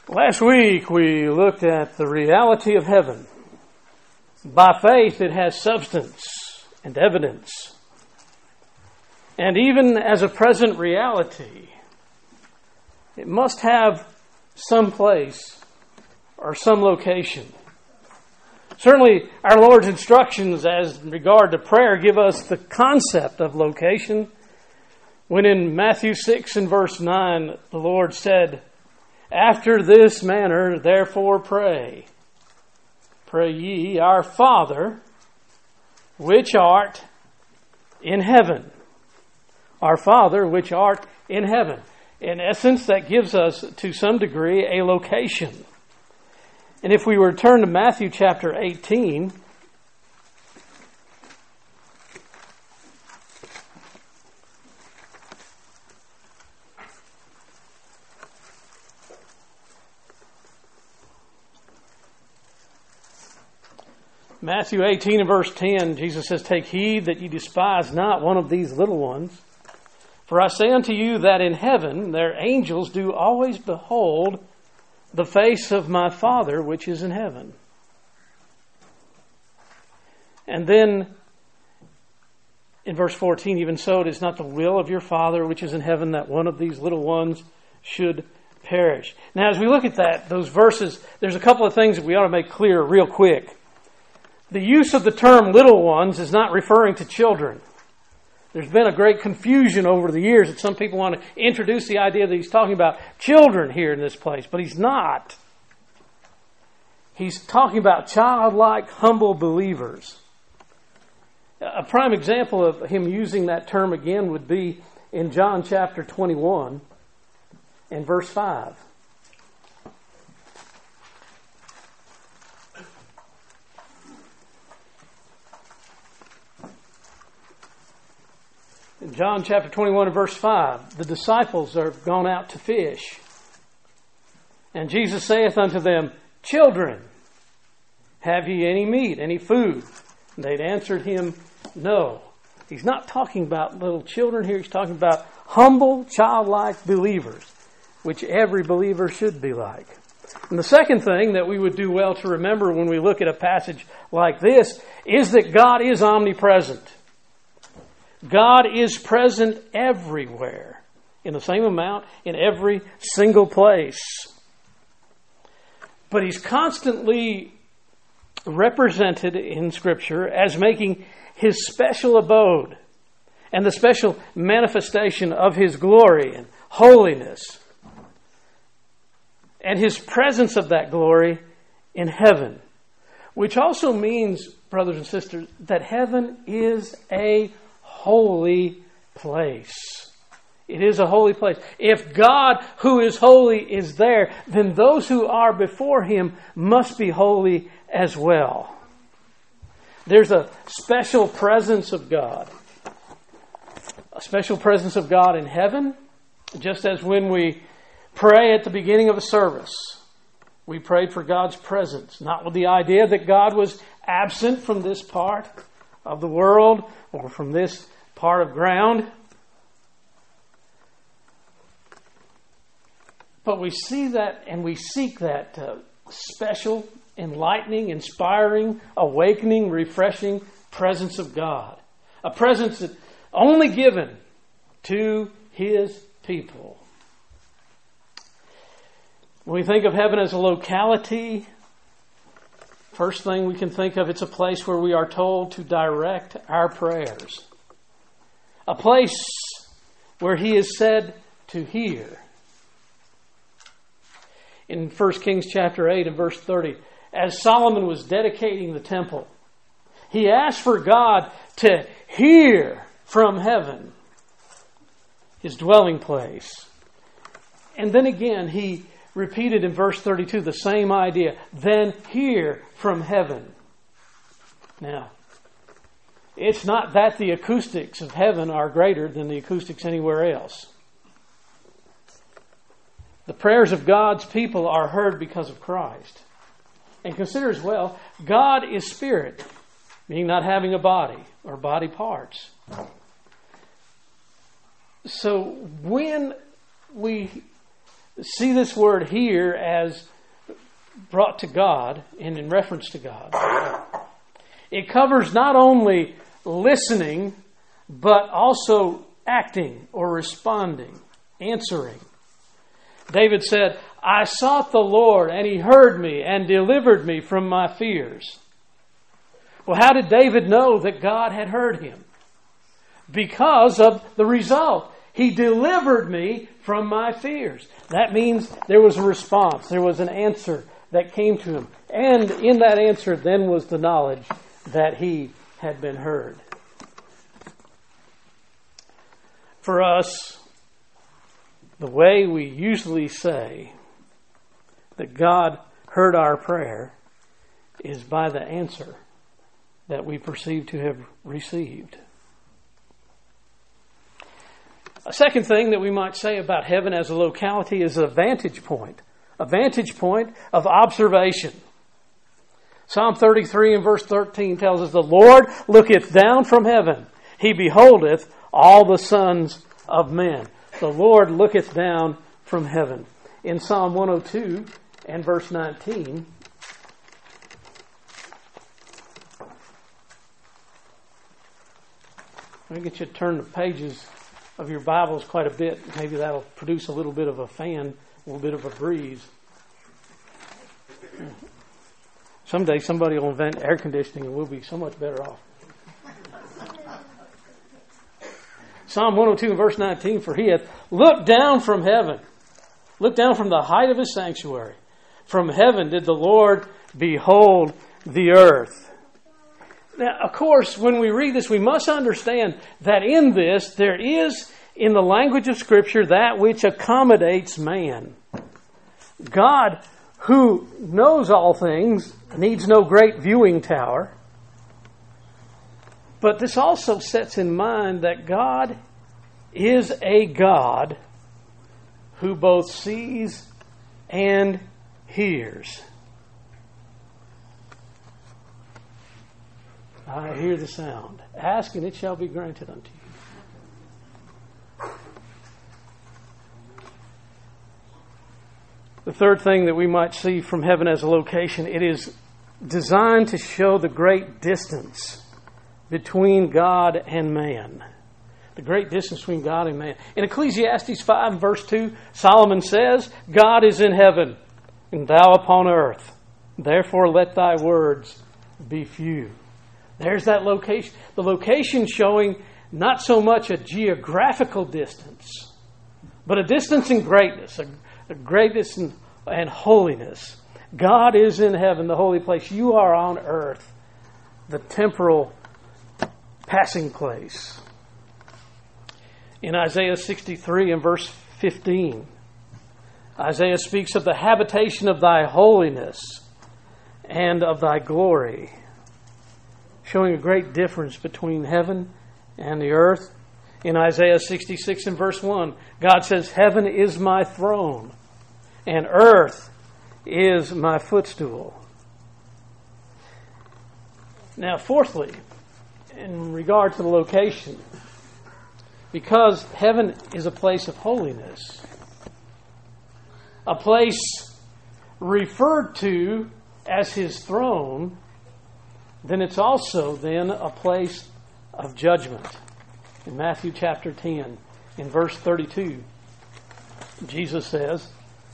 Last week we looked at the reality of heaven. By faith it has substance and evidence. And even as a present reality, it must have some place or some location. Certainly our Lord's instructions as regard to prayer give us the concept of location. When in Matthew 6 and verse 9 the Lord said, "After this manner, therefore pray. Pray ye, our Father, which art in heaven." Our Father, which art in heaven. In essence, that gives us, to some degree, a location. And if we were to turn to Matthew chapter 18, Matthew 18 and verse 10, Jesus says, "Take heed that ye despise not one of these little ones. For I say unto you that in heaven their angels do always behold the face of my Father which is in heaven." And then in verse 14, "Even so it is not the will of your Father which is in heaven that one of these little ones should perish." Now as we look at those verses, there's a couple of things that we ought to make clear real quick. The use of the term little ones is not referring to children. There's been a great confusion over the years that some people want to introduce the idea that he's talking about children here in this place, but he's not. He's talking about childlike, humble believers. A prime example of him using that term again would be in John chapter 21 and verse 5. In John chapter 21 and verse 5, the disciples are gone out to fish. And Jesus saith unto them, "Children, have ye any meat, any food?" And they'd answered him, "No." He's not talking about little children here. He's talking about humble, childlike believers, which every believer should be like. And the second thing that we would do well to remember when we look at a passage like this is that God is omnipresent. God is present everywhere, in the same amount, in every single place. But He's constantly represented in Scripture as making His special abode and the special manifestation of His glory and holiness and His presence of that glory in heaven. Which also means, brothers and sisters, that heaven is a holy place. It is a holy place. If God, who is holy, is there, then those who are before Him must be holy as well. There's a special presence of God. A special presence of God in heaven, just as when we pray at the beginning of a service, we prayed for God's presence, not with the idea that God was absent from this part of the world or from this part of ground. But we see that and we seek that special, enlightening, inspiring, awakening, refreshing presence of God. A presence that's only given to His people. When we think of heaven as a locality, first thing we can think of, it's a place where we are told to direct our prayers. A place where He is said to hear. In 1 Kings chapter 8 and verse 30, as Solomon was dedicating the temple, he asked for God to hear from heaven, His dwelling place. And then again, he repeated in verse 32 the same idea. Then hear from heaven. Now, it's not that the acoustics of heaven are greater than the acoustics anywhere else. The prayers of God's people are heard because of Christ. And consider as well, God is spirit, meaning not having a body or body parts. So when we see this word here as brought to God and in reference to God. It covers not only listening, but also acting or responding, answering. David said, I sought the Lord, and He heard me and delivered me from my fears. Well, how did David know that God had heard him? Because of the result. He delivered me from my fears. That means there was a response. There was an answer that came to him. And in that answer then was the knowledge that he had been heard. For us, the way we usually say that God heard our prayer is by the answer that we perceive to have received. A second thing that we might say about heaven as a locality is a vantage point of observation. Psalm 33 and verse 13 tells us, the Lord looketh down from heaven. He beholdeth all the sons of men. The Lord looketh down from heaven. In Psalm 102 and verse 19, let me get you to turn the pages of your Bibles quite a bit. Maybe that'll produce a little bit of a fan, a little bit of a breeze. Someday somebody will invent air conditioning and we'll be so much better off. Psalm 102 and verse 19, for he hath looked down from heaven, looked down from the height of his sanctuary. From heaven did the Lord behold the earth. Now, of course, when we read this, we must understand that in this, there is, in the language of Scripture, that which accommodates man. God, who knows all things, needs no great viewing tower. But this also sets in mind that God is a God who both sees and hears. I hear the sound. Ask and it shall be granted unto you. The third thing that we might see from heaven as a location, it is designed to show the great distance between God and man. The great distance between God and man. In Ecclesiastes 5 and verse 2, Solomon says, God is in heaven, and thou upon earth. Therefore let thy words be few. There's that location. The location showing not so much a geographical distance, but a distance in greatness, a greatness and holiness. God is in heaven, the holy place. You are on earth, the temporal passing place. In Isaiah 63 and verse 15, Isaiah speaks of the habitation of thy holiness and of thy glory, showing a great difference between heaven and the earth. In Isaiah 66 and verse 1, God says, heaven is my throne, and earth is my footstool. Now, fourthly, in regard to the location, because heaven is a place of holiness, a place referred to as His throne, then it's also then a place of judgment. In Matthew chapter 10, in verse 32, Jesus says,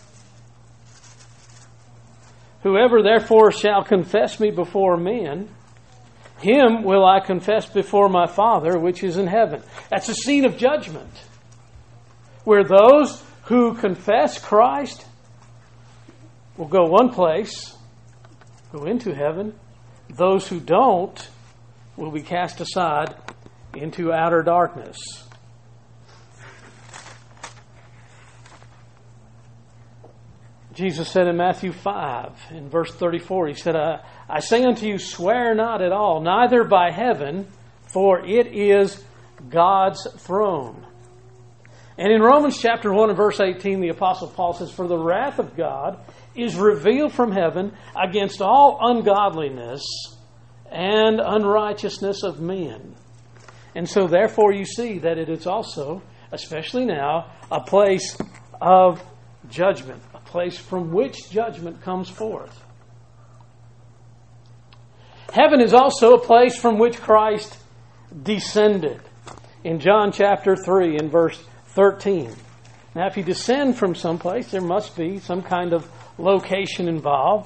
whoever therefore shall confess me before men, him will I confess before my Father which is in heaven. That's a scene of judgment, where those who confess Christ will go one place, go into heaven. Those who don't will be cast aside into outer darkness. Jesus said in Matthew 5, in verse 34, He said, I say unto you, swear not at all, neither by heaven, for it is God's throne. And in Romans chapter 1 and verse 18, the Apostle Paul says, for the wrath of God is revealed from heaven against all ungodliness and unrighteousness of men. And so therefore you see that it is also, especially now, a place of judgment, a place from which judgment comes forth. Heaven is also a place from which Christ descended. In John chapter 3 and verse 13. Now, if you descend from someplace, there must be some kind of location involved.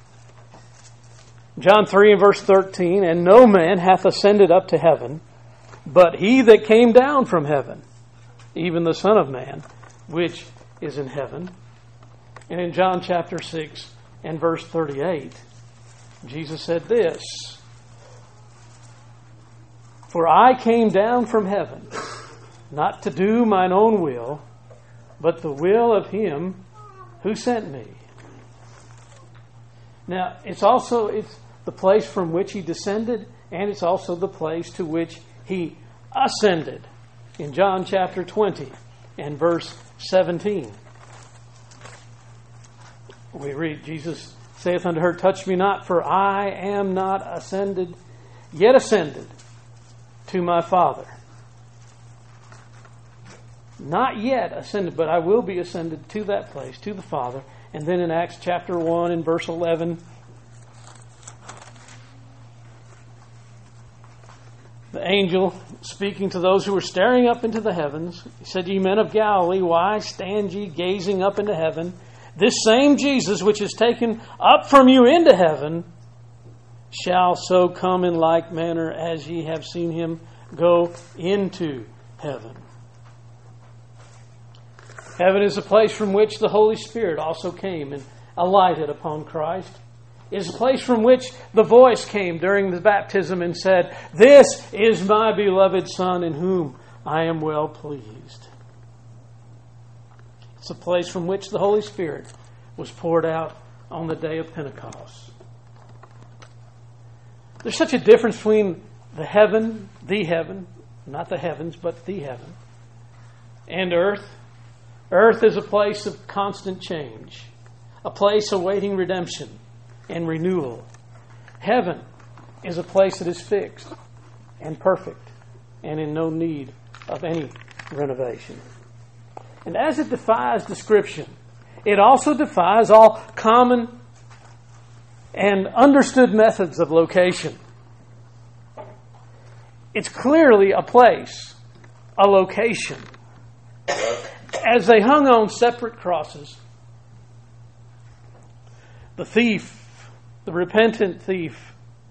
John 3 and verse 13, and no man hath ascended up to heaven, but he that came down from heaven, even the Son of Man, which is in heaven. And in John chapter 6 and verse 38, Jesus said this, for I came down from heaven, not to do mine own will, but the will of him who sent me. Now, it's the place from which he descended, and it's also the place to which he ascended. In John chapter 20 and verse 17, we read, Jesus saith unto her, touch me not, for I am not yet ascended to my Father. Not yet ascended, but I will be ascended to that place, to the Father. And then in Acts chapter 1 and verse 11, the angel speaking to those who were staring up into the heavens, he said, ye men of Galilee, why stand ye gazing up into heaven? This same Jesus which is taken up from you into heaven shall so come in like manner as ye have seen him go into heaven. Heaven is a place from which the Holy Spirit also came and alighted upon Christ. It is a place from which the voice came during the baptism and said, this is my beloved Son in whom I am well pleased. It's a place from which the Holy Spirit was poured out on the day of Pentecost. There's such a difference between the heaven, not the heavens, but the heaven, and earth. Earth is a place of constant change, a place awaiting redemption and renewal. Heaven is a place that is fixed and perfect and in no need of any renovation. And as it defies description, it also defies all common and understood methods of location. It's clearly a place, a location. As they hung on separate crosses, the thief, the repentant thief,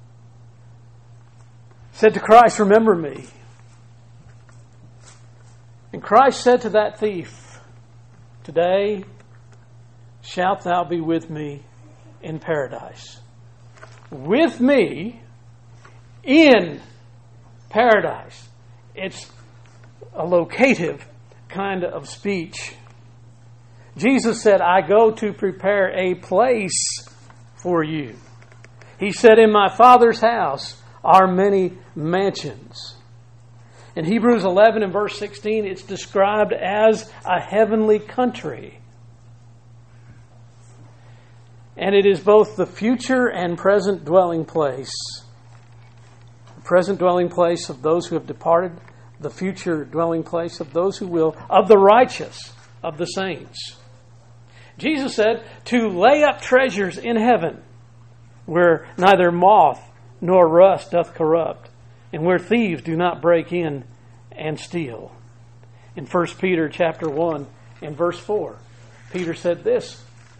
said to Christ, remember me. And Christ said to that thief, today shalt thou be with me in paradise. With me in paradise. It's a locative kind of speech. Jesus said, I go to prepare a place for you. He said, in my Father's house are many mansions. In Hebrews 11 and verse 16, it's described as a heavenly country. And it is both the future and present dwelling place. The present dwelling place of those who have departed, the future dwelling place of those who will, of the righteous, of the saints. Jesus said to lay up treasures in heaven, where neither moth nor rust doth corrupt, and where thieves do not break in and steal. In 1 Peter chapter 1 and verse 4, Peter said this,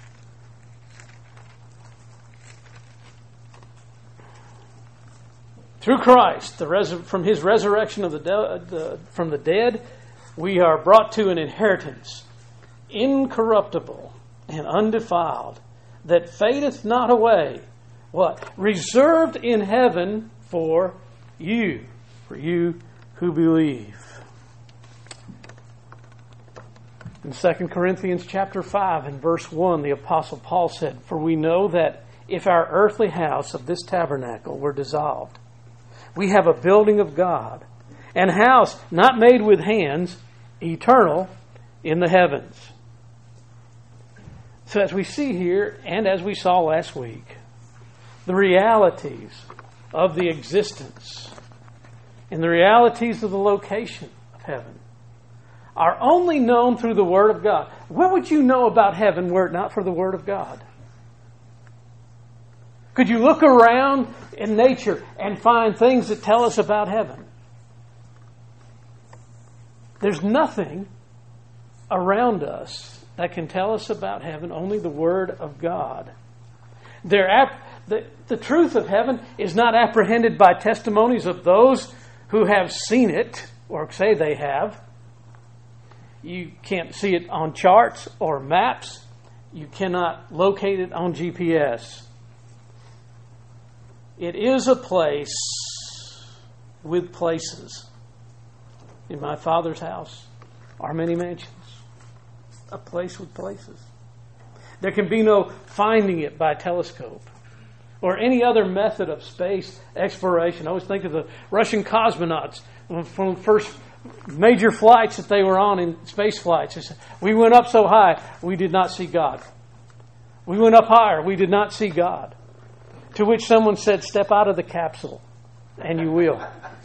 through Christ, from His resurrection from the dead, we are brought to an inheritance, incorruptible and undefiled, that fadeth not away. What? Reserved in heaven for you who believe. In 2 Corinthians chapter 5 and verse 1, the Apostle Paul said, for we know that if our earthly house of this tabernacle were dissolved, we have a building of God, an house not made with hands, eternal in the heavens. So as we see here, and as we saw last week, the realities of the existence and the realities of the location of heaven are only known through the Word of God. What would you know about heaven were it not for the Word of God? Could you look around in nature and find things that tell us about heaven? There's nothing around us that can tell us about heaven, only the Word of God. The truth of heaven is not apprehended by testimonies of those who have seen it or say they have. You can't see it on charts or maps. You cannot locate it on GPS. It is a place with places. In my Father's house are many mansions. A place with places. There can be no finding it by telescope or any other method of space exploration. I always think of the Russian cosmonauts from the first major flights that they were on in space flights. They said, we went up so high, we did not see God. We went up higher, we did not see God. To which someone said, step out of the capsule, and you will.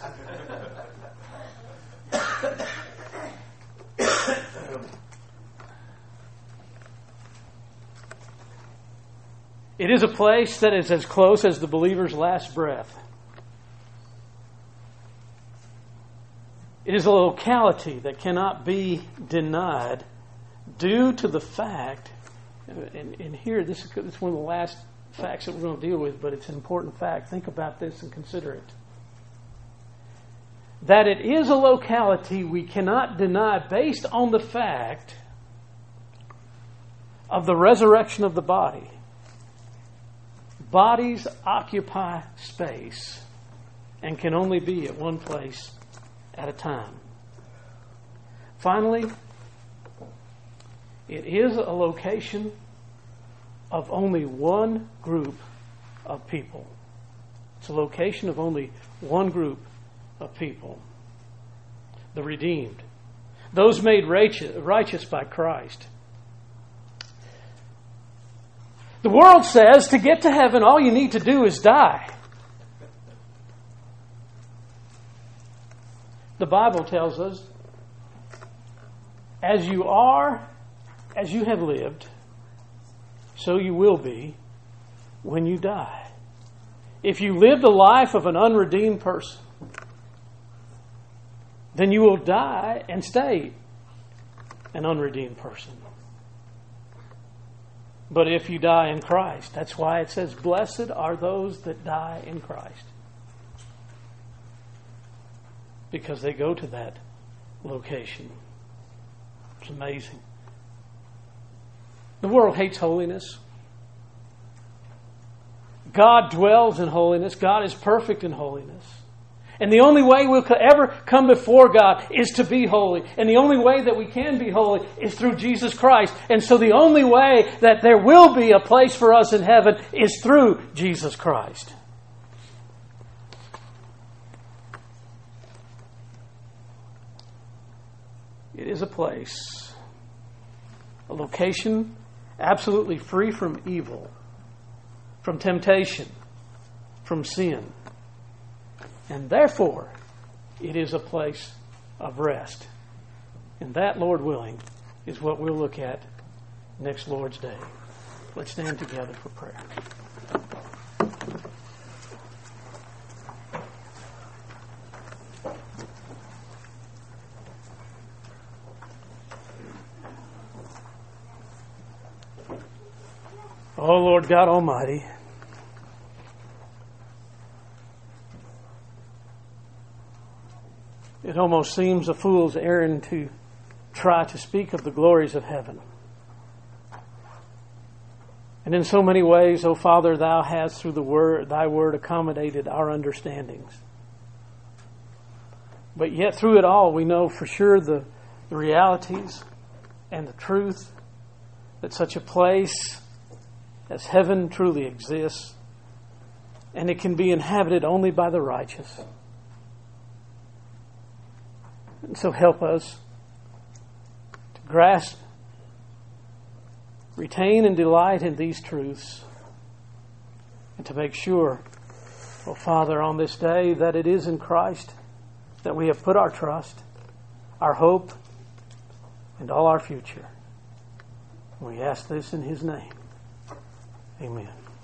It is a place that is as close as the believer's last breath. It is a locality that cannot be denied due to the fact, and here this is one of the last facts that we're going to deal with, but it's an important fact. Think about this and consider it. That it is a locality we cannot deny based on the fact of the resurrection of the body. Bodies occupy space and can only be at one place at a time. Finally, it is a location of only one group of people. It's a location of only one group of people. The redeemed. Those made righteous by Christ. The world says to get to heaven, all you need to do is die. The Bible tells us, as you are, as you have lived, so you will be when you die. If you live the life of an unredeemed person, then you will die and stay an unredeemed person. But if you die in Christ, that's why it says, blessed are those that die in Christ. Because they go to that location. It's amazing. The world hates holiness. God dwells in holiness. God is perfect in holiness. And the only way we'll ever come before God is to be holy. And the only way that we can be holy is through Jesus Christ. And so the only way that there will be a place for us in heaven is through Jesus Christ. It is a place, a location absolutely free from evil, from temptation, from sin. And therefore, it is a place of rest. And that, Lord willing, is what we'll look at next Lord's Day. Let's stand together for prayer. Oh, Lord God Almighty, it almost seems a fool's errand to try to speak of the glories of heaven. And in so many ways, O Father, Thou hast through Thy Word accommodated our understandings. But yet through it all, we know for sure the realities and the truth that such a place as heaven truly exists, and it can be inhabited only by the righteous. And so help us to grasp, retain, and delight in these truths, and to make sure, oh Father, on this day that it is in Christ that we have put our trust, our hope, and all our future. We ask this in His name. Amen.